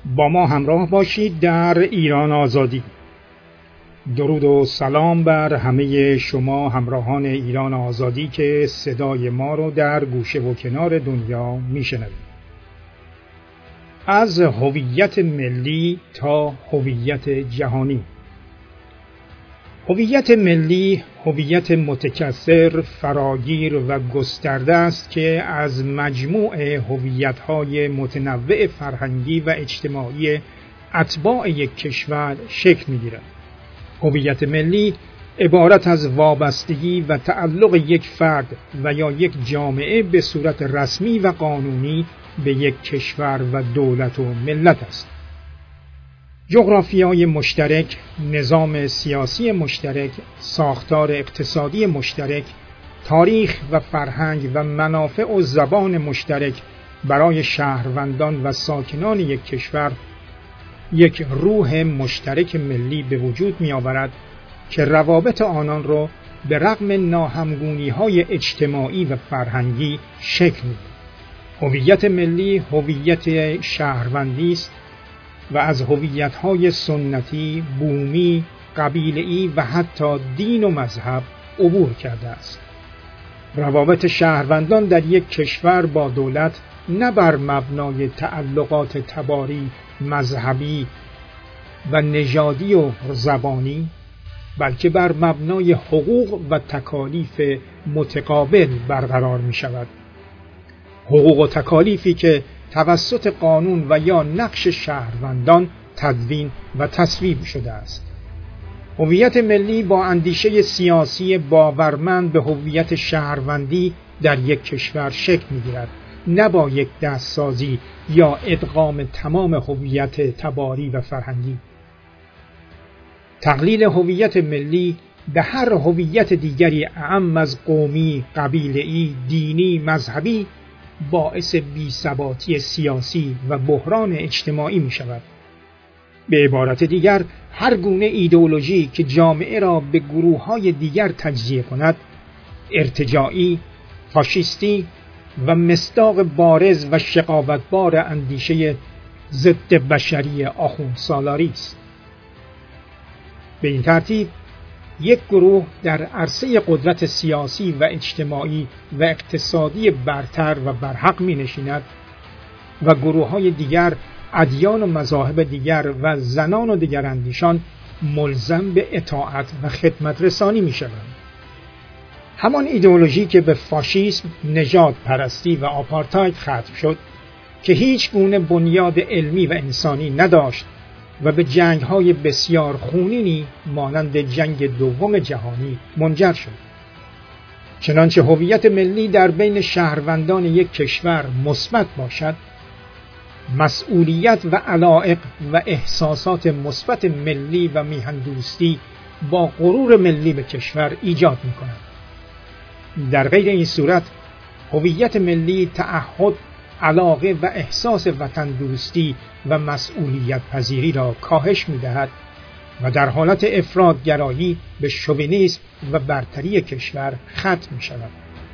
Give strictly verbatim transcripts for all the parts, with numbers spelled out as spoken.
با ما همراه باشید در ایران آزادی. درود و سلام بر همه شما همراهان ایران آزادی که صدای ما رو در گوشه و کنار دنیا میشنوید. از هویت ملی تا هویت جهانی. هویت ملی هویت متکثر، فراگیر و گسترده است که از مجموع هویت‌های متنوع فرهنگی و اجتماعی اتباع یک کشور شکل می‌گیرد. هویت ملی عبارت از وابستگی و تعلق یک فرد و یا یک جامعه به صورت رسمی و قانونی به یک کشور و دولت و ملت است. جغرافیای مشترک، نظام سیاسی مشترک، ساختار اقتصادی مشترک، تاریخ و فرهنگ و منافع و زبان مشترک برای شهروندان و ساکنان یک کشور یک روح مشترک ملی به وجود می آورد که روابط آنان را به رغم ناهمگونی‌های اجتماعی و فرهنگی شکل می‌دهد. هویت ملی هویت شهروندی است و از هویت‌های سنتی، بومی، قبیله‌ای و حتی دین و مذهب عبور کرده است. روابط شهروندان در یک کشور با دولت نه بر مبنای تعلقات تباری، مذهبی و نژادی و زبانی، بلکه بر مبنای حقوق و تکالیف متقابل برقرار می شود. حقوق و تکالیفی که توسط قانون و یا نقش شهروندان تدوین و تصویب شده است. هویت ملی با اندیشه سیاسی باورمند به هویت شهروندی در یک کشور شکل می‌گیرد، نه با یک دستسازی یا ادغام تمام هویت تباری و فرهنگی. تقلیل هویت ملی به هر هویت دیگری اعم از قومی، قبیله‌ای، دینی، مذهبی باعث بی‌ثباتی سیاسی و بحران اجتماعی می شود. به عبارت دیگر، هر گونه ایدئولوژی که جامعه را به گروه‌های دیگر تجزیه کند، ارتجاعی، فاشیستی و مصداق بارز و شقاوتبار اندیشه ضد بشری آخوندسالاری است. به این ترتیب یک گروه در عرصه قدرت سیاسی و اجتماعی و اقتصادی برتر و برحق می نشیند و گروه‌های دیگر، ادیان و مذاهب دیگر و زنان و دیگر اندیشان ملزم به اطاعت و خدمت رسانی می شوند. همان ایدئولوژی که به فاشیسم، نژاد پرستی و آپارتاید ختم شد، که هیچ گونه بنیاد علمی و انسانی نداشت و به جنگ‌های بسیار خونینی مانند جنگ دوم جهانی منجر شد. چنانچه هویت ملی در بین شهروندان یک کشور مثبت باشد، مسئولیت و علایق و احساسات مثبت ملی و میهن‌دوستی با غرور ملی به کشور ایجاد می‌کند. در غیر این صورت، هویت ملی تعهد، علاقه و احساس وطن دوستی و مسئولیت پذیری را کاهش می‌دهد و در حالت افراط‌گرایی به شوونیسم و برتری کشور ختم می‌شود.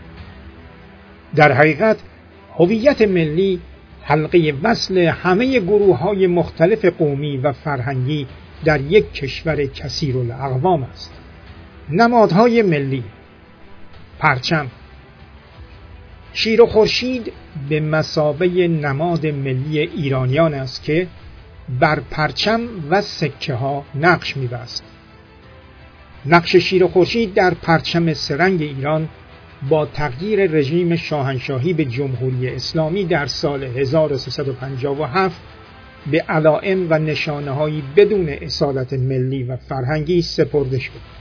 در حقیقت، هویت ملی حلقه وصل همه گروه‌های مختلف قومی و فرهنگی در یک کشور کثیرالاقوام است. نمادهای ملی: پرچم. شیر و خورشید به مثابه نماد ملی ایرانیان است که بر پرچم و سکه ها نقش می‌بست. نقش شیر و خورشید در پرچم سه‌رنگ ایران با تغییر رژیم شاهنشاهی به جمهوری اسلامی در سال هزار و سیصد و پنجاه و هفت به علائم و نشانه‌هایی بدون اصالت ملی و فرهنگی سپرده شد.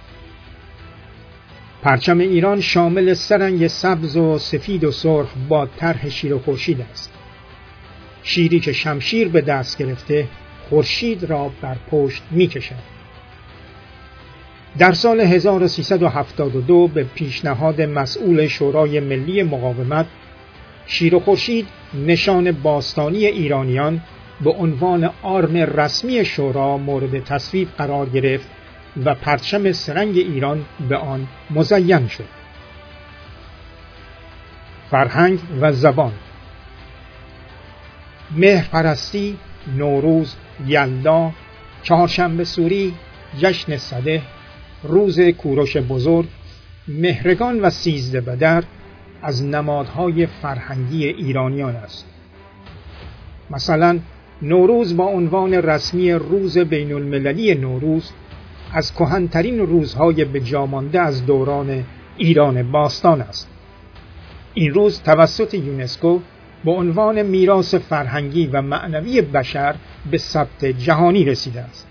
پرچم ایران شامل سه رنگ سبز و سفید و سرخ با طرح شیر و خورشید است. شیری که شمشیر به دست گرفته خورشید را بر پشت می کشد. در سال هزار و سیصد و هفتاد و دو به پیشنهاد مسئول شورای ملی مقاومت، شیر و خورشید نشان باستانی ایرانیان به عنوان آرم رسمی شورا مورد تصویب قرار گرفت و پرچم سه‌رنگ ایران به آن مزین شد. فرهنگ و زبان: مهرپرستی، نوروز، یلدا، چهارشنبه سوری، جشن سده، روز کوروش بزرگ، مهرگان و سیزده بدر از نمادهای فرهنگی ایرانیان است. مثلا نوروز با عنوان رسمی روز بین المللی نوروز از کهن‌ترین روزهای به جا مانده از دوران ایران باستان است. این روز توسط یونسکو به عنوان میراث فرهنگی و معنوی بشر به ثبت جهانی رسیده است.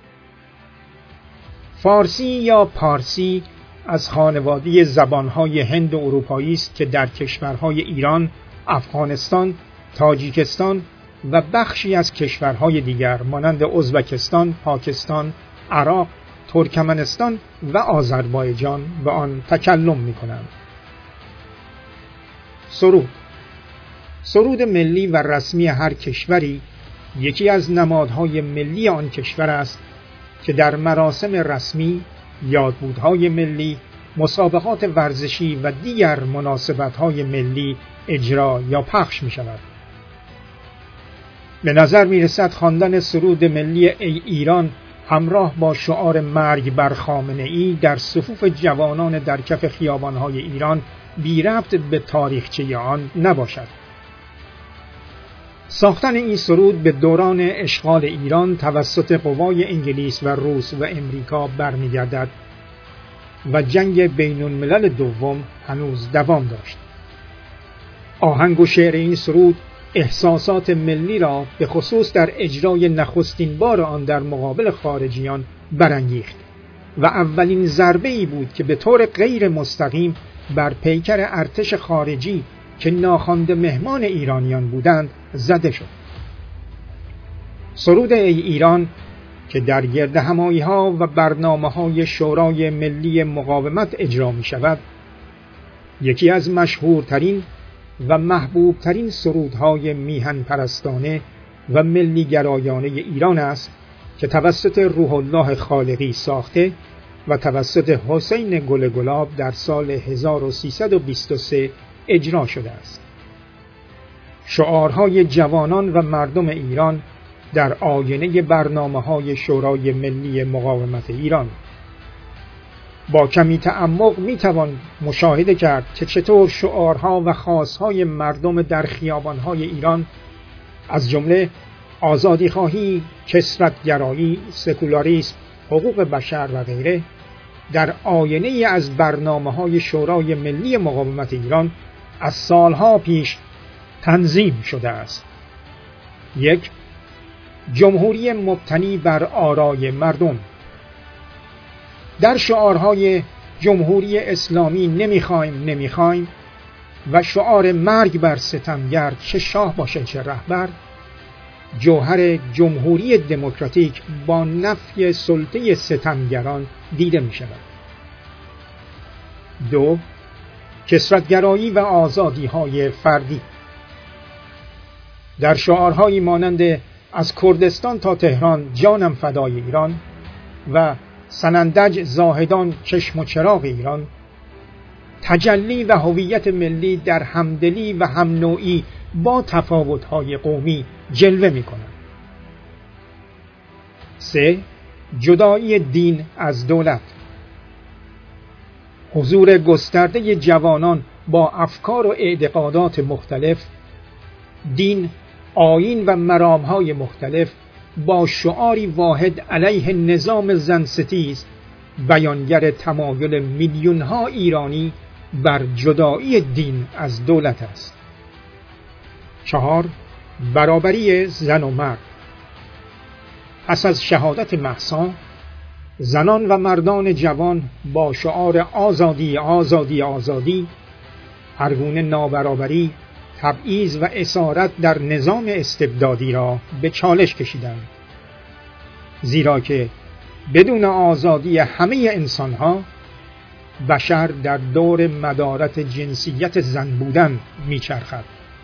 فارسی یا پارسی از خانواده زبانهای هند و اروپایی است که در کشورهای ایران، افغانستان، تاجیکستان و بخشی از کشورهای دیگر مانند ازبکستان، پاکستان، عراق، ترکمنستان و آذربایجان به آن تکلم می‌کنند. سرود سرود ملی و رسمی هر کشوری یکی از نمادهای ملی آن کشور است که در مراسم رسمی، یادبودهای ملی، مسابقات ورزشی و دیگر مناسبت‌های ملی اجرا یا پخش می‌شود. به نظر می‌رسد خواندن سرود ملی ای ایران همراه با شعار مرگ بر خامنه‌ای در صفوف جوانان در کف خیابان‌های ایران بی ربط به تاریخچه آن نباشد. ساختن این سرود به دوران اشغال ایران توسط قوای انگلیس و روس و امریکا برمیگردد و جنگ بین الملل دوم هنوز دوام داشت. آهنگ و شعر این سرود احساسات ملی را به خصوص در اجرای نخستین بار آن در مقابل خارجیان برانگیخت و اولین ضربه‌ای بود که به طور غیر مستقیم بر پیکر ارتش خارجی که ناخوانده مهمان ایرانیان بودند زده شد. سرود ای ایران که در گردهمایی‌ها و برنامه‌های شورای ملی مقاومت اجرا می‌شود، یکی از مشهورترین و محبوبترین سرودهای میهن پرستانه و ملی گرایانه ایران است که توسط روح الله خالقی ساخته و توسط حسین گل گلاب در سال هزار و سیصد و بیست و سه اجرا شده است. شعارهای جوانان و مردم ایران در آینه برنامه‌های شورای ملی مقاومت ایران. با کمی تعمق میتوان مشاهده کرد که چطور شعارها و خواستهای مردم در خیابانهای ایران از جمله آزادیخواهی، کثرت‌گرایی، سکولاریسم، حقوق بشر و غیره در آینه از برنامه‌های شورای ملی مقاومت ایران از سالها پیش تنظیم شده است. یک، جمهوری مبتنی بر آرای مردم. در شعارهای جمهوری اسلامی نمیخوایم نمیخوایم و شعار مرگ بر ستمگر چه شاه باشه چه رهبر، جوهر جمهوری دموکراتیک با نفی سلطه ستمگران دیده می شود. دو، کثرت‌گرایی و آزادی‌های فردی. در شعارهایی مانند از کردستان تا تهران جانم فدای ایران و سنندج زاهدان چشم و چراغ ایران، تجلی و هویت ملی در همدلی و همنوعی با تفاوت‌های قومی جلوه می‌کند. سه، جدایی دین از دولت. حضور گسترده جوانان با افکار و اعتقادات مختلف، دین، آیین و مرام‌های مختلف با شعاری واحد علیه نظام زنستیز بیانگر تمایل میلیون‌ها ایرانی بر جدایی دین از دولت است. چهار، برابری زن و مرد. پس از شهادت مهسا، زنان و مردان جوان با شعار آزادی آزادی آزادی هر گونه نابرابری، تبعیض و اسارت در نظام استبدادی را به چالش کشیدند، زیرا که بدون آزادی همه انسانها بشر در دور مدارت جنسیت زن بودن میچرخد.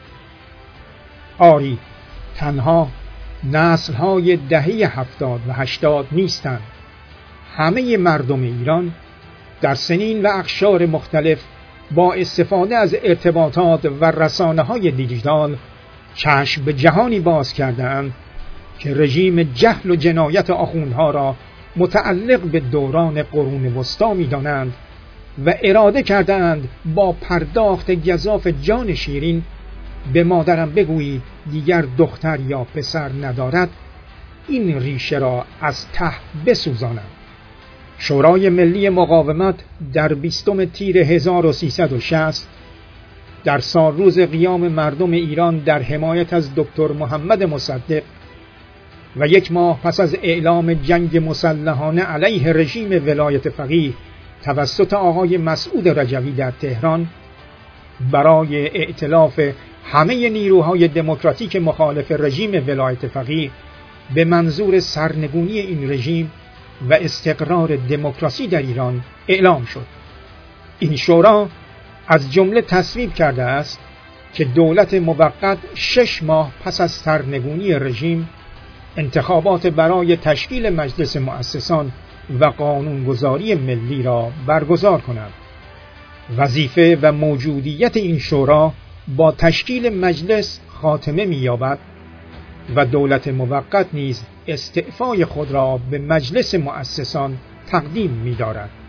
آری تنها نسل‌های دهه هفتاد و هشتاد نیستند. همه مردم ایران در سنین و اقشار مختلف با استفاده از ارتباطات و رسانه‌های دیجیتال چشم به جهانی باز کردند که رژیم جهل و جنایت آخوندها را متعلق به دوران قرون وسطی می‌دانند و اراده کردند با پرداخت گزاف جان شیرین به مادرم بگویید دیگر دختر یا پسر ندارد، این ریشه را از ته بسوزانم. شورای ملی مقاومت در بیستم تیر هزار و سیصد و شصت در سال روز قیام مردم ایران در حمایت از دکتر محمد مصدق و یک ماه پس از اعلام جنگ مسلحانه علیه رژیم ولایت فقیه توسط آقای مسعود رجوی در تهران برای ائتلاف همه نیروهای دموکراتیک مخالف رژیم ولایت فقیه به منظور سرنگونی این رژیم و استقرار دموکراسی در ایران اعلام شد. این شورا از جمله تصویب کرده است که دولت موقت شش ماه پس از سرنگونی رژیم انتخابات برای تشکیل مجلس مؤسسان و قانونگذاری ملی را برگزار کند. وظیفه و موجودیت این شورا با تشکیل مجلس خاتمه می‌یابد و دولت موقت نیز استعفای خود را به مجلس مؤسسان تقدیم می‌دارد.